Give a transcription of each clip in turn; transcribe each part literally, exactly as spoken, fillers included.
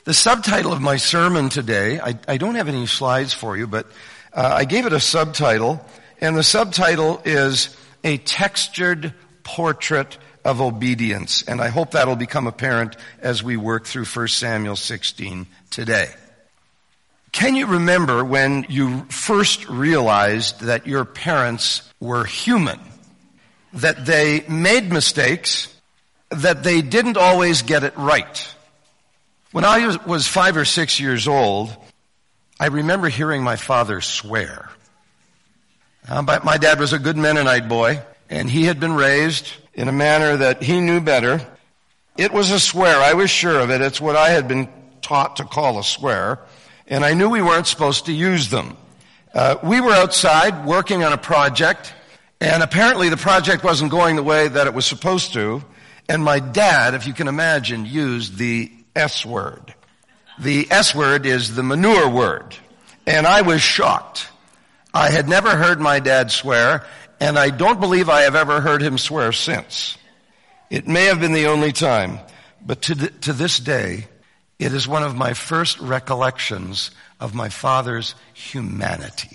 The subtitle of my sermon today, I, I don't have any slides for you, but uh, I gave it a subtitle, and the subtitle is A Textured Portrait of Obedience, and I hope that'll become apparent as we work through First Samuel sixteen today. Can you remember when you first realized that your parents were human, that they made mistakes, that they didn't always get it right? When I was five or six years old, I remember hearing my father swear. Uh, but my dad was a good Mennonite boy, and he had been raised in a manner that he knew better. It was a swear. I was sure of it. It's what I had been taught to call a swear, and I knew we weren't supposed to use them. Uh, we were outside working on a project, and apparently the project wasn't going the way that it was supposed to, and my dad, if you can imagine, used the S word. The S word is the manure word. And I was shocked. I had never heard my dad swear, and I don't believe I have ever heard him swear since. It may have been the only time, but to, th- to this day, it is one of my first recollections of my father's humanity.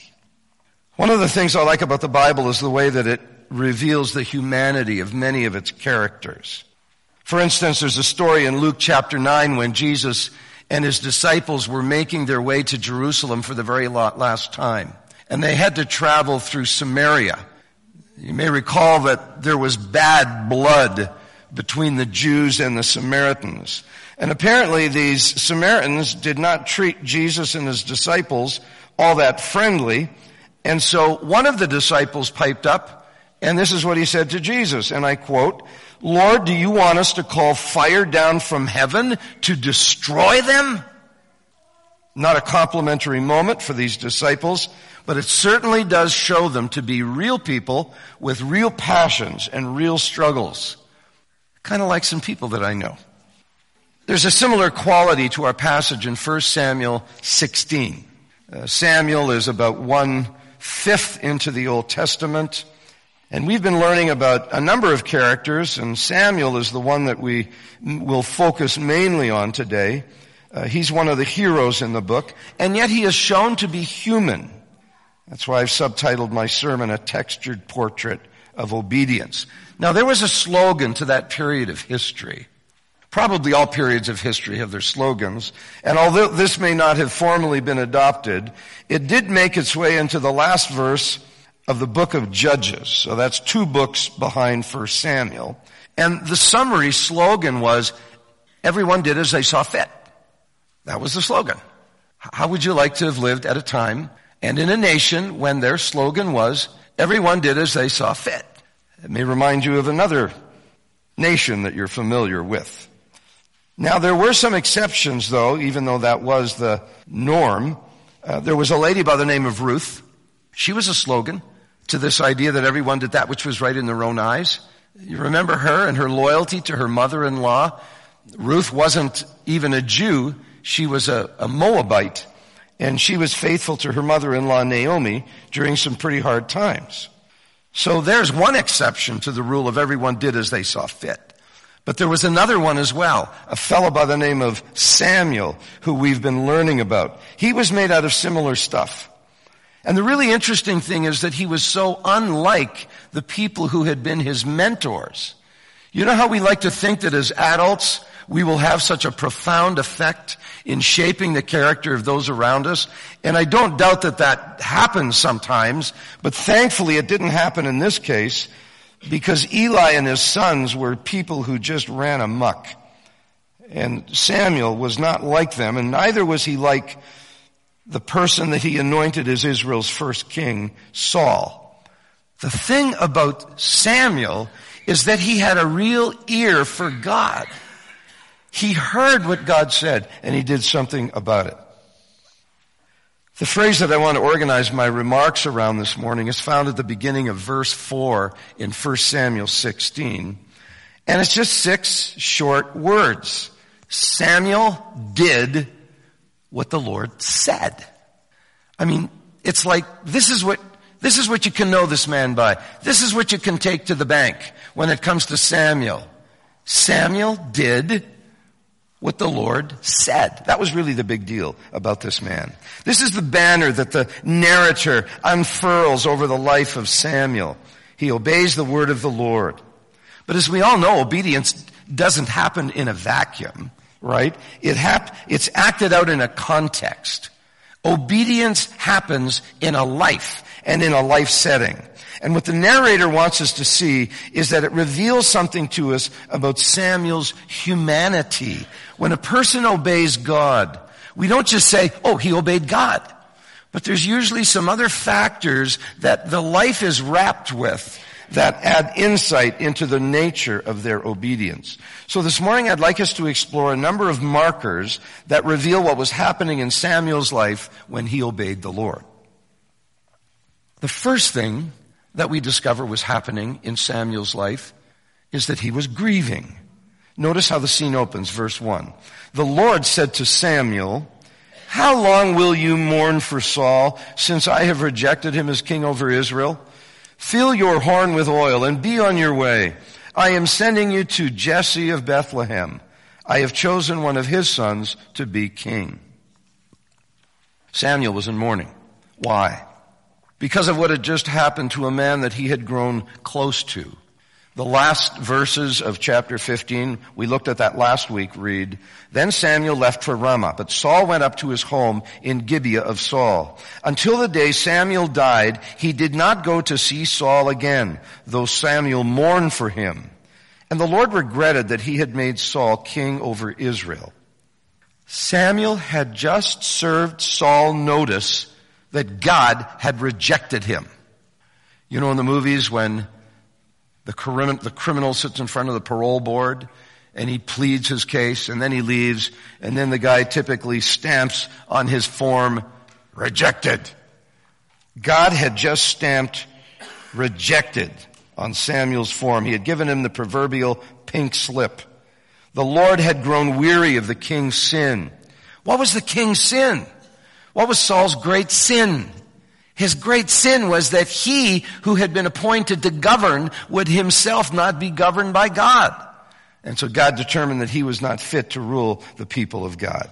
One of the things I like about the Bible is the way that it reveals the humanity of many of its characters. For instance, there's a story in Luke chapter nine when Jesus and his disciples were making their way to Jerusalem for the very last time. And they had to travel through Samaria. You may recall that there was bad blood between the Jews and the Samaritans. And apparently these Samaritans did not treat Jesus and his disciples all that friendly. And so one of the disciples piped up, and this is what he said to Jesus, and I quote, "Lord, do you want us to call fire down from heaven to destroy them?" Not a complimentary moment for these disciples, but it certainly does show them to be real people with real passions and real struggles. Kind of like some people that I know. There's a similar quality to our passage in First Samuel sixteen. Uh, Samuel is about one-fifth into the Old Testament. And we've been learning about a number of characters, and Samuel is the one that we will focus mainly on today. Uh, he's one of the heroes in the book, and yet he is shown to be human. That's why I've subtitled my sermon, A Textured Portrait of Obedience. Now, there was a slogan to that period of history. Probably all periods of history have their slogans, and although this may not have formally been adopted, it did make its way into the last verse of the book of Judges. So that's two books behind First Samuel. And the summary slogan was, everyone did as they saw fit. That was the slogan. How would you like to have lived at a time and in a nation when their slogan was, everyone did as they saw fit? It may remind you of another nation that you're familiar with. Now, there were some exceptions, though, even though that was the norm. Uh, there was a lady by the name of Ruth. She was a slogan to this idea that everyone did that which was right in their own eyes. You remember her and her loyalty to her mother-in-law? Ruth wasn't even a Jew. She was a, a Moabite, and she was faithful to her mother-in-law Naomi during some pretty hard times. So there's one exception to the rule of everyone did as they saw fit. But there was another one as well, a fellow by the name of Samuel, who we've been learning about. He was made out of similar stuff. And the really interesting thing is that he was so unlike the people who had been his mentors. You know how we like to think that as adults we will have such a profound effect in shaping the character of those around us? And I don't doubt that that happens sometimes, but thankfully it didn't happen in this case, because Eli and his sons were people who just ran amok. And Samuel was not like them, and neither was he like the person that he anointed as Israel's first king, Saul. The thing about Samuel is that he had a real ear for God. He heard what God said, and he did something about it. The phrase that I want to organize my remarks around this morning is found at the beginning of verse four in First Samuel sixteen. And it's just six short words. Samuel did what the Lord said. I mean, it's like, this is what, this is what you can know this man by. This is what you can take to the bank when it comes to Samuel. Samuel did what the Lord said. That was really the big deal about this man. This is the banner that the narrator unfurls over the life of Samuel. He obeys the word of the Lord. But as we all know, obedience doesn't happen in a vacuum, right? It hap- it's acted out in a context. Obedience happens in a life and in a life setting. And what the narrator wants us to see is that it reveals something to us about Samuel's humanity. When a person obeys God, we don't just say, oh, he obeyed God. But there's usually some other factors that the life is wrapped with that add insight into the nature of their obedience. So this morning I'd like us to explore a number of markers that reveal what was happening in Samuel's life when he obeyed the Lord. The first thing that we discover was happening in Samuel's life is that he was grieving. Notice how the scene opens, verse one. The Lord said to Samuel, how long will you mourn for Saul, since I have rejected him as king over Israel? Fill your horn with oil and be on your way. I am sending you to Jesse of Bethlehem. I have chosen one of his sons to be king. Samuel was in mourning. Why? Because of what had just happened to a man that he had grown close to. The last verses of chapter fifteen, we looked at that last week, read, Then Samuel left for Ramah, but Saul went up to his home in Gibeah of Saul. Until the day Samuel died, he did not go to see Saul again, though Samuel mourned for him. And the Lord regretted that he had made Saul king over Israel. Samuel had just served Saul notice that God had rejected him. You know, in the movies when the criminal, the criminal sits in front of the parole board and he pleads his case and then he leaves and then the guy typically stamps on his form, rejected. God had just stamped rejected on Samuel's form. He had given him the proverbial pink slip. The Lord had grown weary of the king's sin. What was the king's sin? What was Saul's great sin? His great sin was that he who had been appointed to govern would himself not be governed by God. And so God determined that he was not fit to rule the people of God.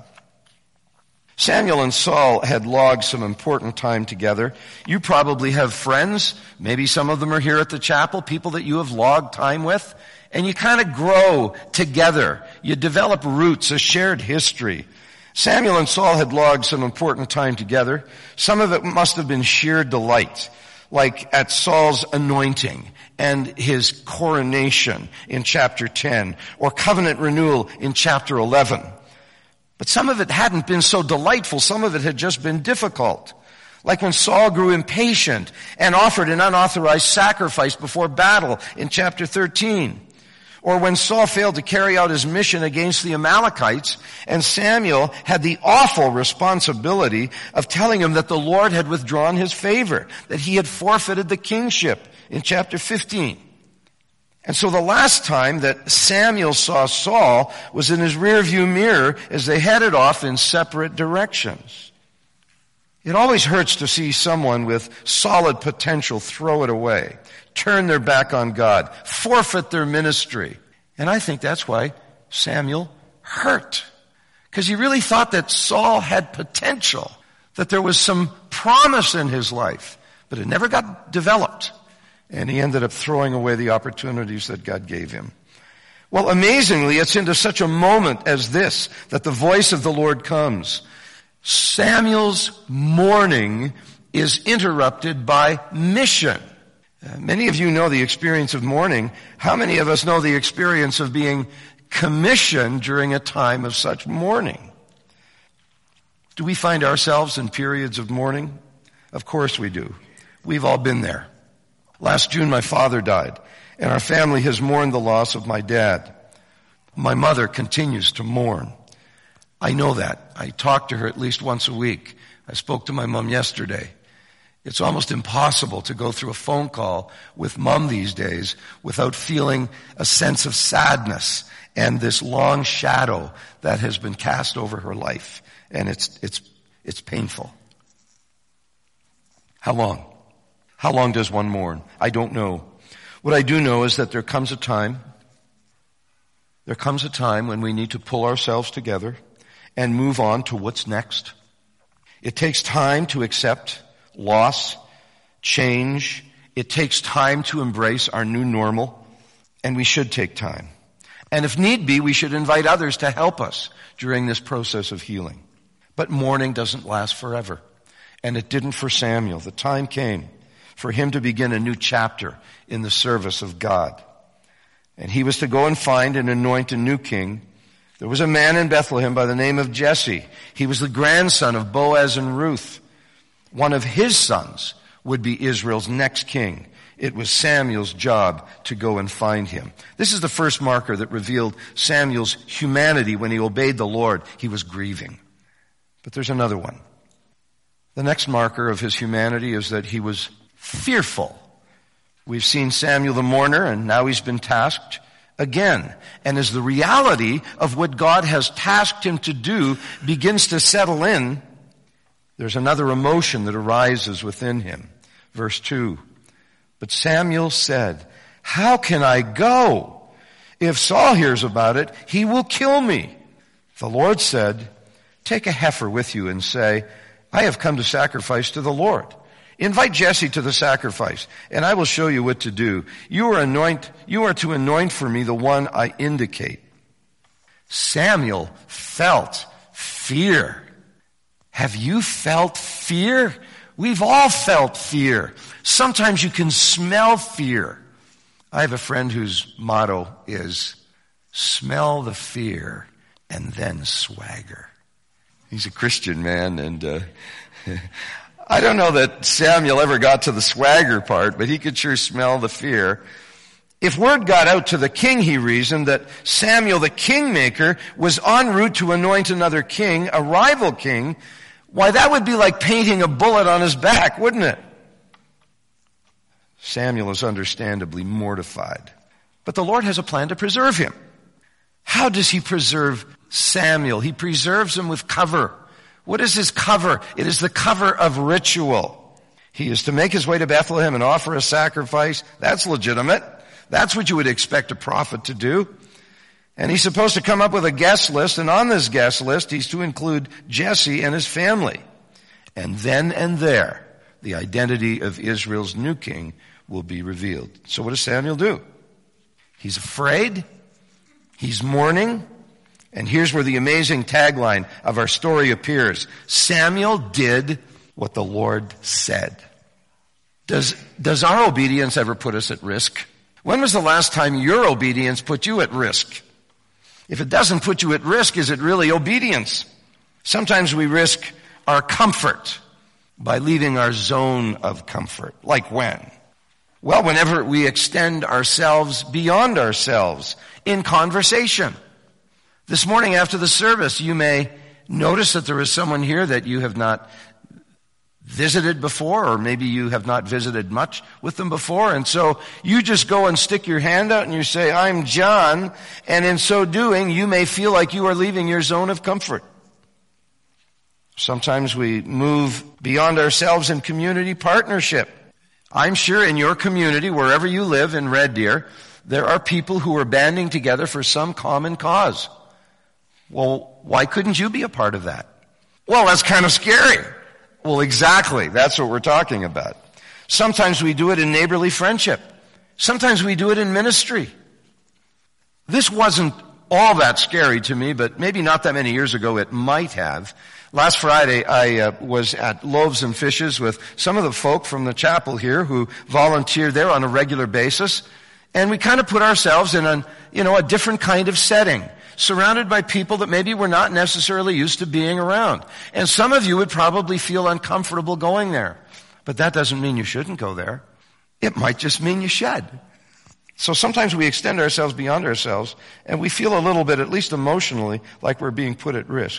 Samuel and Saul had logged some important time together. You probably have friends, maybe some of them are here at the chapel, people that you have logged time with, and you kind of grow together. You develop roots, a shared history. Samuel and Saul had logged some important time together. Some of it must have been sheer delight, like at Saul's anointing and his coronation in chapter ten, or covenant renewal in chapter eleven. But some of it hadn't been so delightful. Some of it had just been difficult. Like when Saul grew impatient and offered an unauthorized sacrifice before battle in chapter thirteen. Or when Saul failed to carry out his mission against the Amalekites, and Samuel had the awful responsibility of telling him that the Lord had withdrawn his favor, that he had forfeited the kingship in chapter fifteen. And so the last time that Samuel saw Saul was in his rearview mirror as they headed off in separate directions. It always hurts to see someone with solid potential throw it away, turn their back on God, forfeit their ministry. And I think that's why Samuel hurt. Because he really thought that Saul had potential, that there was some promise in his life, but it never got developed. And he ended up throwing away the opportunities that God gave him. Well, amazingly, it's into such a moment as this that the voice of the Lord comes. Samuel's mourning is interrupted by mission. Uh, many of you know the experience of mourning. How many of us know the experience of being commissioned during a time of such mourning? Do we find ourselves in periods of mourning? Of course we do. We've all been there. Last June my father died, and our family has mourned the loss of my dad. My mother continues to mourn. I know that. I talk to her at least once a week. I spoke to my mom yesterday. It's almost impossible to go through a phone call with mom these days without feeling a sense of sadness and this long shadow that has been cast over her life. And it's, it's, it's painful. How long? How long does one mourn? I don't know. What I do know is that there comes a time There comes a time when we need to pull ourselves together and move on to what's next. It takes time to accept loss, change. It takes time to embrace our new normal, and we should take time. And if need be, we should invite others to help us during this process of healing. But mourning doesn't last forever, and it didn't for Samuel. The time came for him to begin a new chapter in the service of God. And he was to go and find and anoint a new king. There was a man in Bethlehem by the name of Jesse. He was the grandson of Boaz and Ruth. One of his sons would be Israel's next king. It was Samuel's job to go and find him. This is the first marker that revealed Samuel's humanity when he obeyed the Lord. He was grieving. But there's another one. The next marker of his humanity is that he was fearful. We've seen Samuel the mourner, and now he's been tasked again. And as the reality of what God has tasked him to do begins to settle in, there's another emotion that arises within him. Verse two. But Samuel said, "How can I go? If Saul hears about it, he will kill me." The Lord said, "Take a heifer with you and say, 'I have come to sacrifice to the Lord.' Invite Jesse to the sacrifice, and I will show you what to do. You are anoint, you are to anoint for me the one I indicate." Samuel felt fear. Have you felt fear? We've all felt fear. Sometimes you can smell fear. I have a friend whose motto is, "Smell the fear and then swagger." He's a Christian man, and uh, I don't know that Samuel ever got to the swagger part, but he could sure smell the fear. If word got out to the king, he reasoned, that Samuel the kingmaker was en route to anoint another king, a rival king, why, that would be like painting a bullet on his back, wouldn't it? Samuel is understandably mortified. But the Lord has a plan to preserve him. How does he preserve Samuel? He preserves him with cover. What is his cover? It is the cover of ritual. He is to make his way to Bethlehem and offer a sacrifice. That's legitimate. That's what you would expect a prophet to do. And he's supposed to come up with a guest list, and on this guest list, he's to include Jesse and his family. And then and there, the identity of Israel's new king will be revealed. So what does Samuel do? He's afraid. He's mourning. And here's where the amazing tagline of our story appears. Samuel did what the Lord said. Does, does our obedience ever put us at risk? When was the last time your obedience put you at risk? If it doesn't put you at risk, is it really obedience? Sometimes we risk our comfort by leaving our zone of comfort. Like when? Well, whenever we extend ourselves beyond ourselves in conversation. This morning after the service, you may notice that there is someone here that you have not visited before, or maybe you have not visited much with them before, and so you just go and stick your hand out and you say, "I'm John," and in so doing, you may feel like you are leaving your zone of comfort. Sometimes we move beyond ourselves in community partnership. I'm sure in your community, wherever you live in Red Deer, there are people who are banding together for some common cause. Well, why couldn't you be a part of that? Well, that's kind of scary. Well, exactly. That's what we're talking about. Sometimes we do it in neighborly friendship. Sometimes we do it in ministry. This wasn't all that scary to me, but maybe not that many years ago it might have. Last Friday, I uh, was at Loaves and Fishes with some of the folk from the chapel here who volunteer there on a regular basis. And we kind of put ourselves in a, you know, a different kind of setting, surrounded by people that maybe we're not necessarily used to being around. And some of you would probably feel uncomfortable going there. But that doesn't mean you shouldn't go there. It might just mean you should. So sometimes we extend ourselves beyond ourselves, and we feel a little bit, at least emotionally, like we're being put at risk.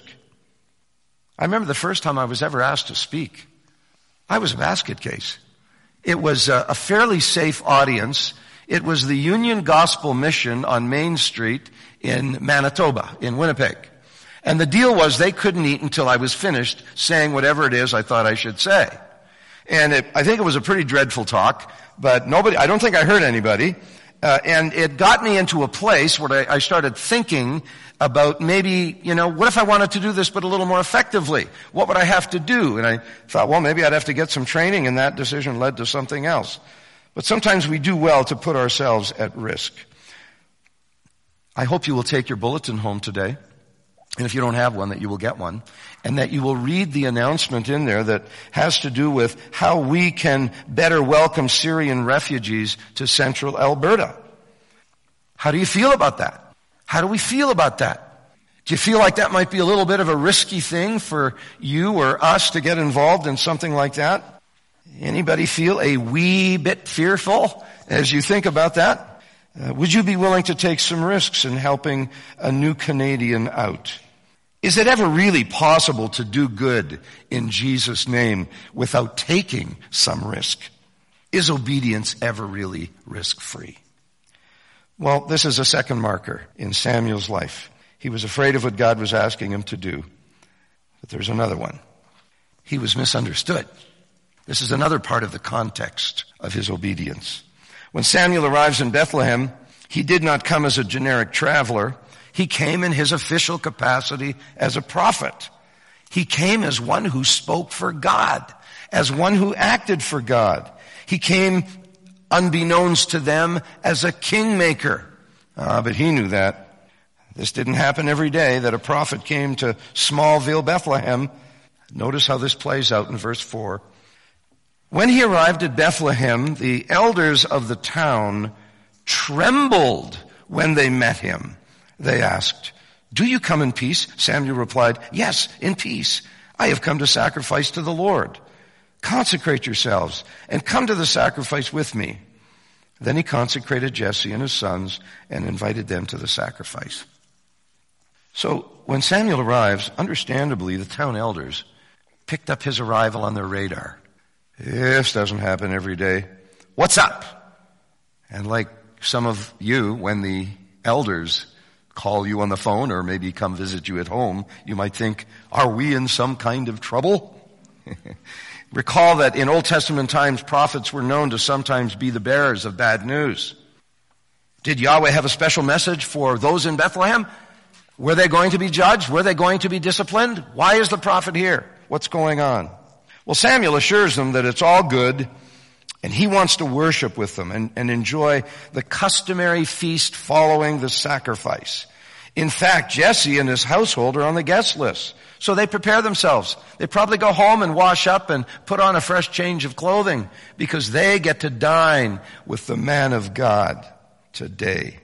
I remember the first time I was ever asked to speak. I was a basket case. It was a, a fairly safe audience. It was the Union Gospel Mission on Main Street in Manitoba, in Winnipeg. And the deal was they couldn't eat until I was finished saying whatever it is I thought I should say. And it, I think it was a pretty dreadful talk, but nobody, I don't think I hurt anybody. Uh, and it got me into a place where I, I started thinking about maybe, you know, what if I wanted to do this but a little more effectively? What would I have to do? And I thought, well, maybe I'd have to get some training, and that decision led to something else. But sometimes we do well to put ourselves at risk. I hope you will take your bulletin home today. And if you don't have one, that you will get one. And that you will read the announcement in there that has to do with how we can better welcome Syrian refugees to central Alberta. How do you feel about that? How do we feel about that? Do you feel like that might be a little bit of a risky thing for you or us to get involved in something like that? Anybody feel a wee bit fearful as you think about that? Uh, would you be willing to take some risks in helping a new Canadian out? Is it ever really possible to do good in Jesus' name without taking some risk? Is obedience ever really risk-free? Well, this is a second marker in Samuel's life. He was afraid of what God was asking him to do. But there's another one. He was misunderstood. This is another part of the context of his obedience. When Samuel arrives in Bethlehem, he did not come as a generic traveler. He came in his official capacity as a prophet. He came as one who spoke for God, as one who acted for God. He came unbeknownst to them as a kingmaker. Ah, but he knew that. This didn't happen every day that a prophet came to Smallville, Bethlehem. Notice how this plays out in verse four. When he arrived at Bethlehem, the elders of the town trembled when they met him. They asked, "Do you come in peace?" Samuel replied, "Yes, in peace. I have come to sacrifice to the Lord. Consecrate yourselves and come to the sacrifice with me." Then he consecrated Jesse and his sons and invited them to the sacrifice. So when Samuel arrives, understandably, the town elders picked up his arrival on their radar. This doesn't happen every day. What's up? And like some of you, when the elders call you on the phone or maybe come visit you at home, you might think, are we in some kind of trouble? Recall that in Old Testament times, prophets were known to sometimes be the bearers of bad news. Did Yahweh have a special message for those in Bethlehem? Were they going to be judged? Were they going to be disciplined? Why is the prophet here? What's going on? Well, Samuel assures them that it's all good, and he wants to worship with them and, and enjoy the customary feast following the sacrifice. In fact, Jesse and his household are on the guest list. So they prepare themselves. They probably go home and wash up and put on a fresh change of clothing because they get to dine with the man of God today.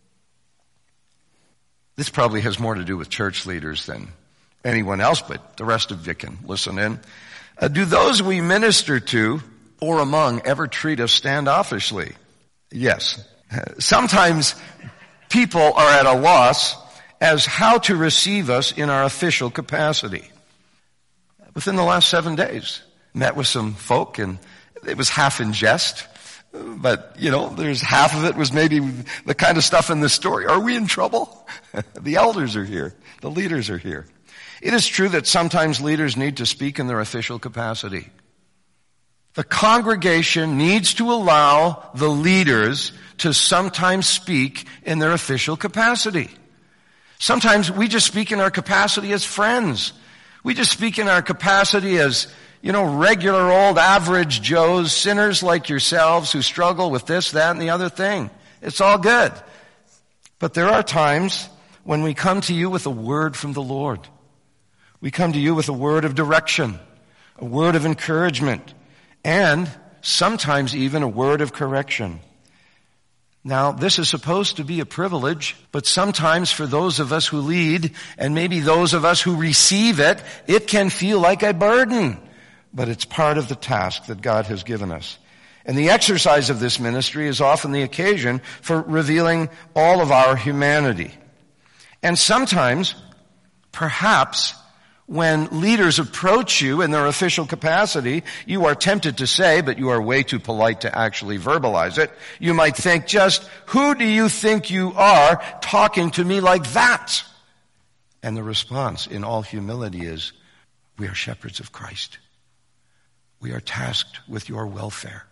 This probably has more to do with church leaders than anyone else, but the rest of you can listen in. Uh, do those we minister to or among ever treat us standoffishly? Yes. Sometimes people are at a loss as how to receive us in our official capacity. Within the last seven days, met with some folk, and it was half in jest, but, you know, there's half of it was maybe the kind of stuff in this story. Are we in trouble? The elders are here. The leaders are here. It is true that sometimes leaders need to speak in their official capacity. The congregation needs to allow the leaders to sometimes speak in their official capacity. Sometimes we just speak in our capacity as friends. We just speak in our capacity as, you know, regular old average Joes, sinners like yourselves who struggle with this, that, and the other thing. It's all good. But there are times when we come to you with a word from the Lord. We come to you with a word of direction, a word of encouragement, and sometimes even a word of correction. Now, this is supposed to be a privilege, but sometimes for those of us who lead, and maybe those of us who receive it, it can feel like a burden. But it's part of the task that God has given us. And the exercise of this ministry is often the occasion for revealing all of our humanity. And sometimes, perhaps, when leaders approach you in their official capacity, you are tempted to say, but you are way too polite to actually verbalize it. You might think just, who do you think you are talking to me like that? And the response in all humility is, we are shepherds of Christ. We are tasked with your welfare.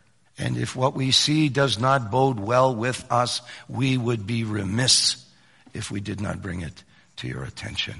And if what we see does not bode well with us, we would be remiss if we did not bring it to your attention.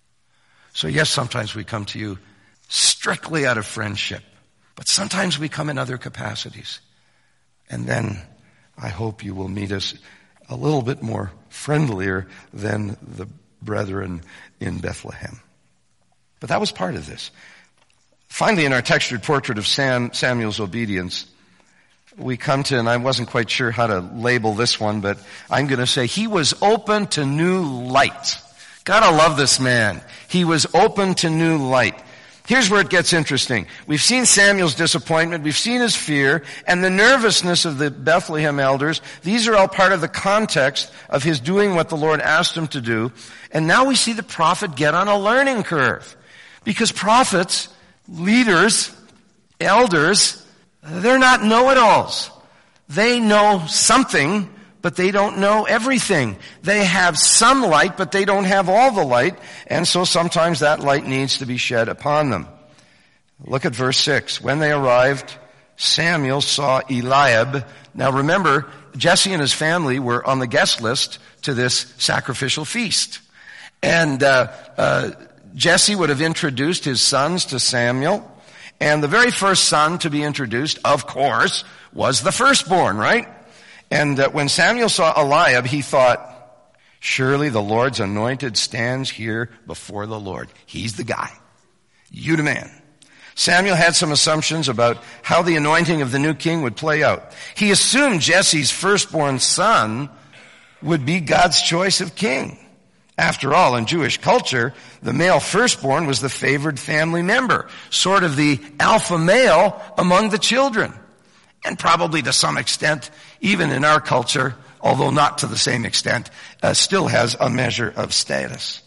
So yes, sometimes we come to you strictly out of friendship, but sometimes we come in other capacities. And then I hope you will meet us a little bit more friendlier than the brethren in Bethlehem. But that was part of this. Finally, in our textured portrait of Sam, Samuel's obedience, we come to, and I wasn't quite sure how to label this one, but I'm going to say he was open to new light. Gotta love this man. He was open to new light. Here's where it gets interesting. We've seen Samuel's disappointment. We've seen his fear and the nervousness of the Bethlehem elders. These are all part of the context of his doing what the Lord asked him to do. And now we see the prophet get on a learning curve. Because prophets, leaders, elders, they're not know-it-alls. They know something, but they don't know everything. They have some light, but they don't have all the light, and so sometimes that light needs to be shed upon them. Look at verse six. When they arrived, Samuel saw Eliab. Now remember, Jesse and his family were on the guest list to this sacrificial feast. And uh, uh Jesse would have introduced his sons to Samuel, and the very first son to be introduced, of course, was the firstborn, right? And uh, when Samuel saw Eliab, he thought, surely the Lord's anointed stands here before the Lord. He's the guy. You the man. Samuel had some assumptions about how the anointing of the new king would play out. He assumed Jesse's firstborn son would be God's choice of king. After all, in Jewish culture, the male firstborn was the favored family member, sort of the alpha male among the children. And probably to some extent, even in our culture, although not to the same extent, uh, still has a measure of status.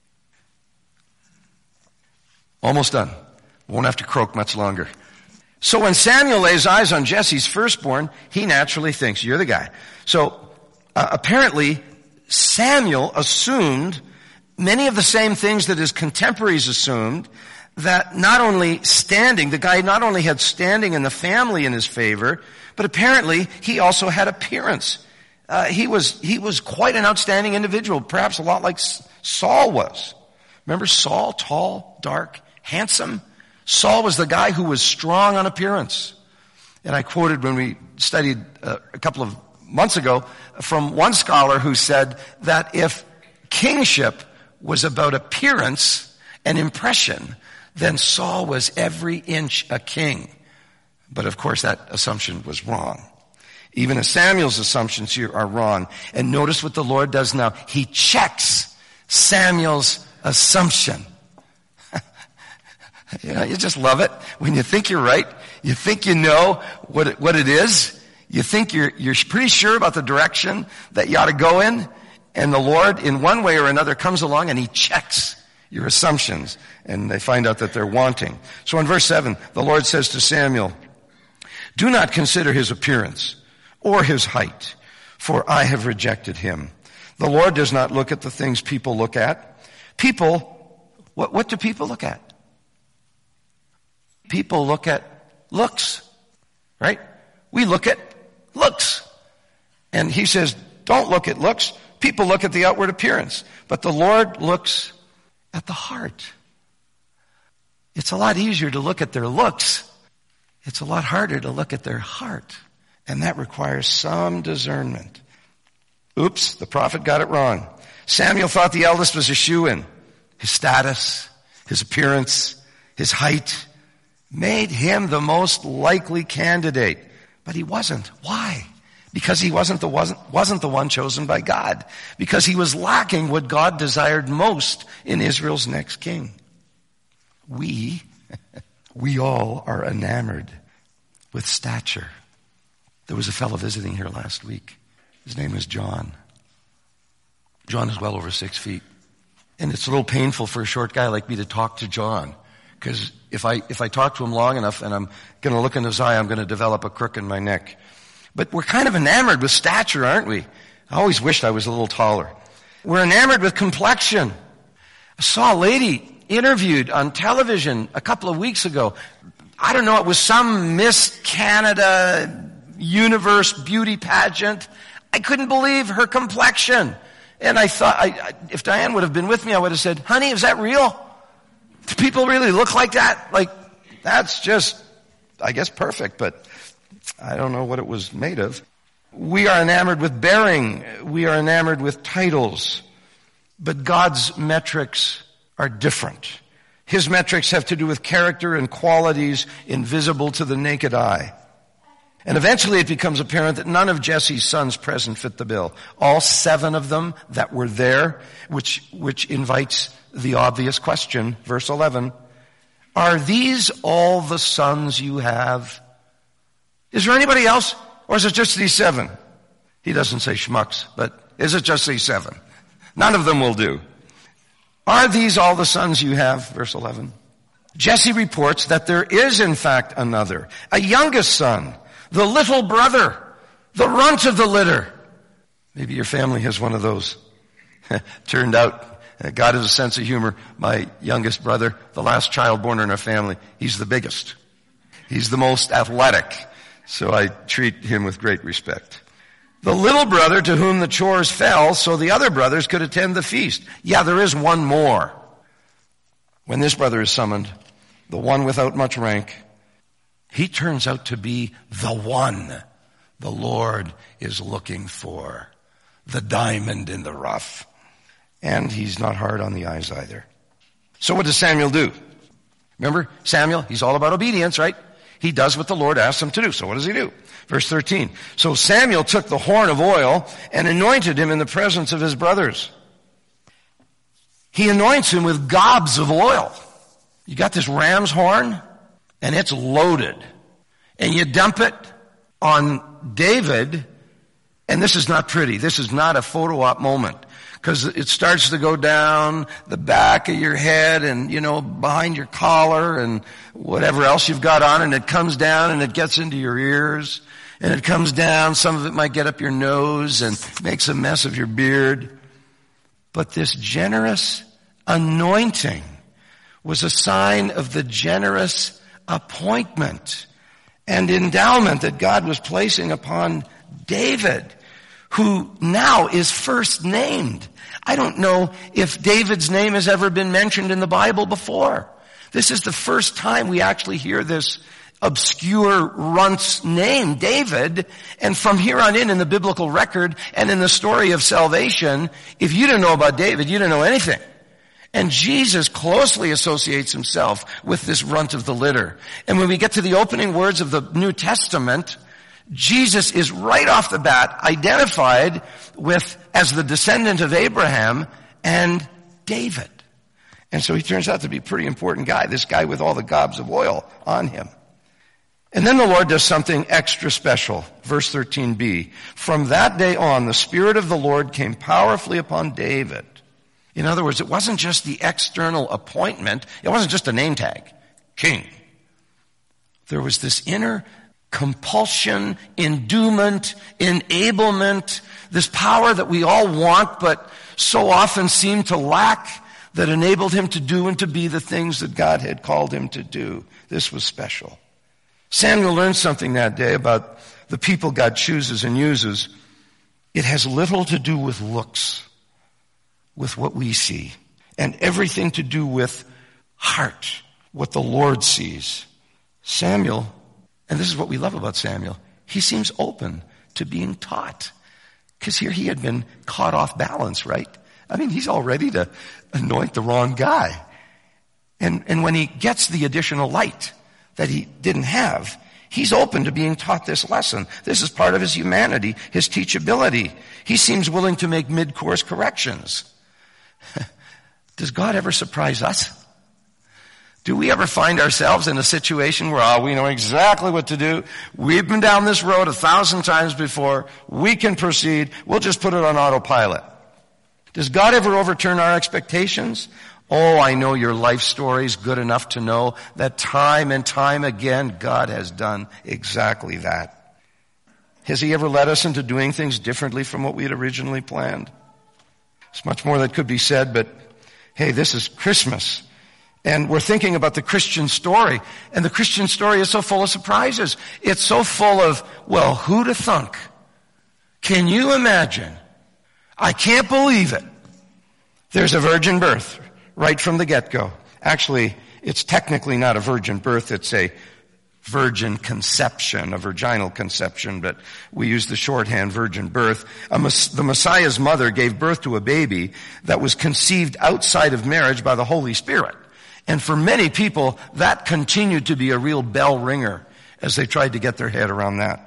Almost done. Won't have to croak much longer. So when Samuel lays eyes on Jesse's firstborn, he naturally thinks, you're the guy. So uh, apparently, Samuel assumed many of the same things that his contemporaries assumed, that not only standing, the guy not only had standing in the family in his favor, but apparently he also had appearance. Uh, he was, he was quite an outstanding individual, perhaps a lot like Saul was. Remember Saul, tall, dark, handsome? Saul was the guy who was strong on appearance. And I quoted when we studied uh, a couple of months ago from one scholar who said that if kingship was about appearance and impression, then Saul was every inch a king. But of course that assumption was wrong. Even as Samuel's assumptions here are wrong. And notice what the Lord does now. He checks Samuel's assumption. You know, you just love it. When you think you're right, you think you know what it, what it is. You think you're, you're pretty sure about the direction that you ought to go in, and the Lord, in one way or another, comes along and he checks your assumptions, and they find out that they're wanting. So in verse seven, the Lord says to Samuel, do not consider his appearance or his height, for I have rejected him. The Lord does not look at the things people look at. People, what, what do people look at? People look at looks, right? We look at looks. And he says, don't look at looks. People look at the outward appearance. But the Lord looks at the heart. It's a lot easier to look at their looks. It's a lot harder to look at their heart. And that requires some discernment. Oops, the prophet got it wrong. Samuel thought the eldest was a shoo-in. His status, his appearance, his height made him the most likely candidate. But he wasn't. Why? Because he wasn't the, wasn't, wasn't the one chosen by God. Because he was lacking what God desired most in Israel's next king. We, we all are enamored with stature. There was a fellow visiting here last week. His name is John. John is well over six feet. And it's a little painful for a short guy like me to talk to John. Because if I, if I talk to him long enough and I'm going to look in his eye, I'm going to develop a crook in my neck. But we're kind of enamored with stature, aren't we? I always wished I was a little taller. We're enamored with complexion. I saw a lady interviewed on television a couple of weeks ago. I don't know, it was some Miss Canada universe beauty pageant. I couldn't believe her complexion. And I thought, I, I, if Diane would have been with me, I would have said, honey, is that real? Do people really look like that? Like, that's just, I guess, perfect, but I don't know what it was made of. We are enamored with bearing. We are enamored with titles. But God's metrics are different. His metrics have to do with character and qualities invisible to the naked eye. And eventually it becomes apparent that none of Jesse's sons present fit the bill. All seven of them that were there, which, which invites the obvious question, verse eleven, are these all the sons you have? Is there anybody else? Or is it just these seven? He doesn't say schmucks, but is it just these seven? None of them will do. Are these all the sons you have? Verse eleven. Jesse reports that there is in fact another, a youngest son, the little brother, the runt of the litter. Maybe your family has one of those. Turned out, God has a sense of humor. My youngest brother, the last child born in our family, he's the biggest. He's the most athletic. So I treat him with great respect. The little brother to whom the chores fell so the other brothers could attend the feast. Yeah, there is one more. When this brother is summoned, the one without much rank, he turns out to be the one the Lord is looking for. The diamond in the rough. And he's not hard on the eyes either. So what does Samuel do? Remember, Samuel, he's all about obedience, right? He does what the Lord asks him to do. So what does he do? Verse thirteen. So Samuel took the horn of oil and anointed him in the presence of his brothers. He anoints him with gobs of oil. You got this ram's horn, and it's loaded. And you dump it on David, and this is not pretty. This is not a photo op moment. Because it starts to go down the back of your head and, you know, behind your collar and whatever else you've got on, and it comes down and it gets into your ears, and it comes down. Some of it might get up your nose and makes a mess of your beard. But this generous anointing was a sign of the generous appointment and endowment that God was placing upon David, who now is first named. I don't know if David's name has ever been mentioned in the Bible before. This is the first time we actually hear this obscure runt's name, David. And from here on in, in the biblical record and in the story of salvation, if you didn't know about David, you didn't know anything. And Jesus closely associates himself with this runt of the litter. And when we get to the opening words of the New Testament, Jesus is right off the bat identified with as the descendant of Abraham and David. And so he turns out to be a pretty important guy, this guy with all the gobs of oil on him. And then the Lord does something extra special. Verse thirteen b. From that day on, the Spirit of the Lord came powerfully upon David. In other words, it wasn't just the external appointment. It wasn't just a name tag. King. There was this inner compulsion, endowment, enablement, this power that we all want but so often seem to lack, that enabled him to do and to be the things that God had called him to do. This was special. Samuel learned something that day about the people God chooses and uses. It has little to do with looks, with what we see, and everything to do with heart, what the Lord sees. Samuel, and this is what we love about Samuel, he seems open to being taught. Because here he had been caught off balance, right? I mean, he's all ready to anoint the wrong guy. And, and when he gets the additional light that he didn't have, he's open to being taught this lesson. This is part of his humanity, his teachability. He seems willing to make mid-course corrections. Does God ever surprise us? Do we ever find ourselves in a situation where, oh, we know exactly what to do. We've been down this road a thousand times before. We can proceed. We'll just put it on autopilot. Does God ever overturn our expectations? Oh, I know your life story is good enough to know that time and time again, God has done exactly that. Has he ever led us into doing things differently from what we had originally planned? There's much more that could be said, but hey, this is Christmas. And we're thinking about the Christian story. And the Christian story is so full of surprises. It's so full of, well, who'd have thunk? Can you imagine? I can't believe it. There's a virgin birth right from the get-go. Actually, it's technically not a virgin birth. It's a virgin conception, a virginal conception, but we use the shorthand virgin birth. A, the Messiah's mother gave birth to a baby that was conceived outside of marriage by the Holy Spirit. And for many people, that continued to be a real bell ringer as they tried to get their head around that.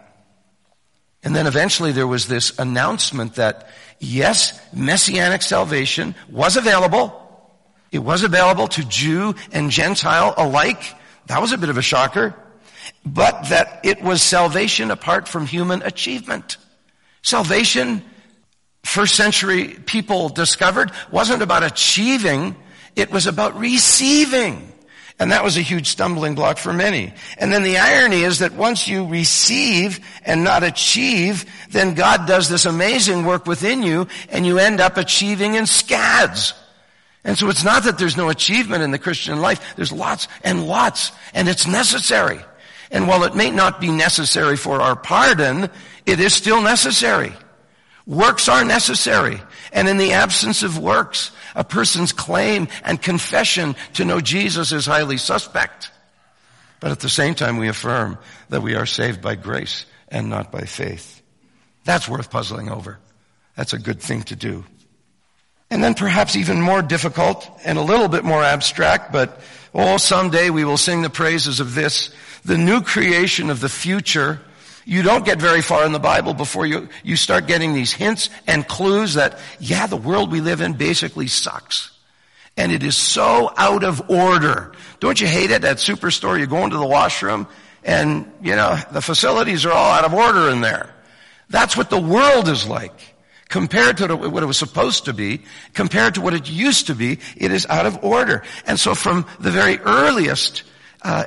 And then eventually there was this announcement that, yes, messianic salvation was available. It was available to Jew and Gentile alike. That was a bit of a shocker. But that it was salvation apart from human achievement. Salvation, first century people discovered, wasn't about achieving, it was about receiving. And that was a huge stumbling block for many. And then the irony is that once you receive and not achieve, then God does this amazing work within you and you end up achieving in scads. And so it's not that there's no achievement in the Christian life. There's lots and lots, and it's necessary. And while it may not be necessary for our pardon, it is still necessary. Works are necessary. And in the absence of works, a person's claim and confession to know Jesus is highly suspect. But at the same time, we affirm that we are saved by grace and not by faith. That's worth puzzling over. That's a good thing to do. And then perhaps even more difficult and a little bit more abstract, but oh, someday we will sing the praises of this, the new creation of the future. You don't get very far in the Bible before you, you start getting these hints and clues that, yeah, the world we live in basically sucks. And it is so out of order. Don't you hate it at Superstore? You go into the washroom and, you know, the facilities are all out of order in there. That's what the world is like. Compared to what it was supposed to be, compared to what it used to be, it is out of order. And so from the very earliest uh,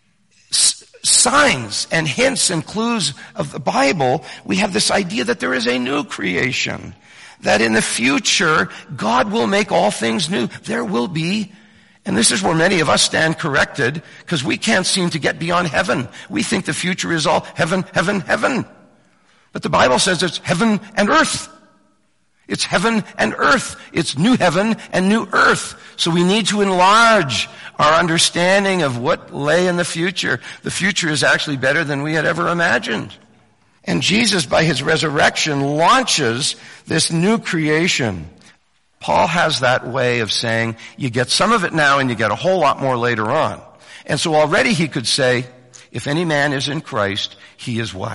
s- signs and hints and clues of the Bible, we have this idea that there is a new creation. That in the future, God will make all things new. There will be, and this is where many of us stand corrected, because we can't seem to get beyond heaven. We think the future is all heaven, heaven, heaven. But the Bible says it's heaven and earth. It's heaven and earth. It's new heaven and new earth. So we need to enlarge our understanding of what lay in the future. The future is actually better than we had ever imagined. And Jesus, by his resurrection, launches this new creation. Paul has that way of saying, you get some of it now and you get a whole lot more later on. And so already he could say, if any man is in Christ, he is what?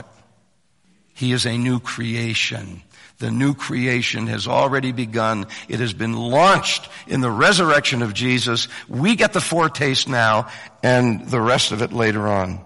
He is a new creation. The new creation has already begun. It has been launched in the resurrection of Jesus. We get the foretaste now and the rest of it later on.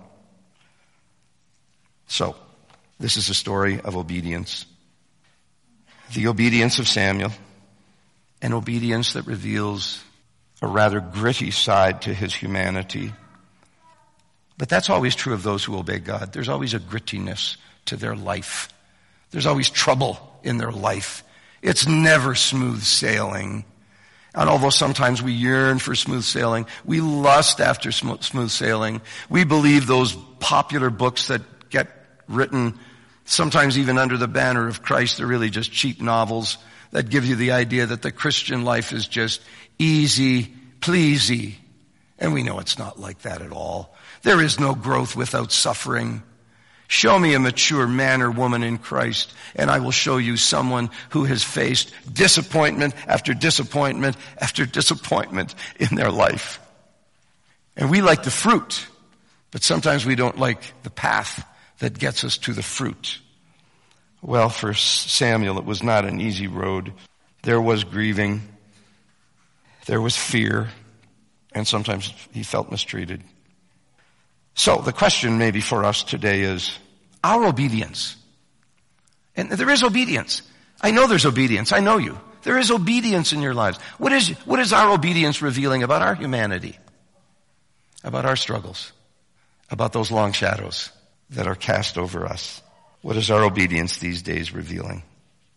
So, this is a story of obedience. The obedience of Samuel, an obedience that reveals a rather gritty side to his humanity. But that's always true of those who obey God. There's always a grittiness to their life. There's always trouble in their life. It's never smooth sailing. And although sometimes we yearn for smooth sailing, we lust after sm- smooth sailing. We believe those popular books that get written, sometimes even under the banner of Christ, they're really just cheap novels that give you the idea that the Christian life is just easy, pleasy. And we know it's not like that at all. There is no growth without suffering. Show me a mature man or woman in Christ, and I will show you someone who has faced disappointment after disappointment after disappointment in their life. And we like the fruit, but sometimes we don't like the path that gets us to the fruit. Well, for Samuel, it was not an easy road. There was grieving. There was fear. And sometimes he felt mistreated. So the question maybe for us today is our obedience. And there is obedience. I know there's obedience. I know you. There is obedience in your lives. What is, what is our obedience revealing about our humanity? About our struggles? About those long shadows that are cast over us? What is our obedience these days revealing?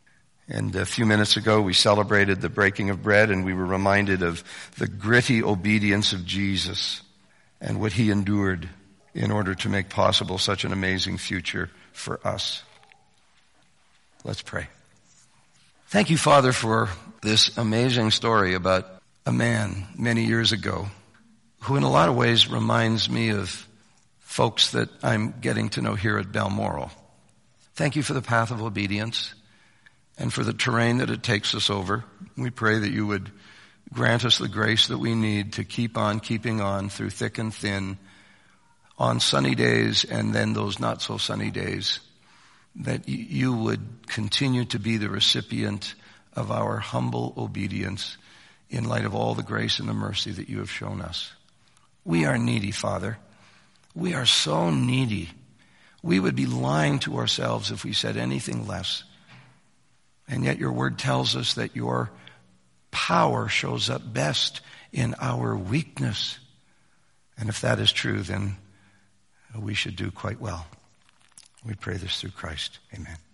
And a few minutes ago, we celebrated the breaking of bread, and we were reminded of the gritty obedience of Jesus and what he endured in order to make possible such an amazing future for us. Let's pray. Thank you, Father, for this amazing story about a man many years ago who in a lot of ways reminds me of folks that I'm getting to know here at Balmoral. Thank you for the path of obedience and for the terrain that it takes us over. We pray that you would grant us the grace that we need to keep on keeping on through thick and thin, on sunny days and then those not so sunny days, that you would continue to be the recipient of our humble obedience in light of all the grace and the mercy that you have shown us. We are needy, Father. We are so needy. We would be lying to ourselves if we said anything less. And yet your word tells us that your power shows up best in our weakness. And if that is true, then we should do quite well. We pray this through Christ. Amen.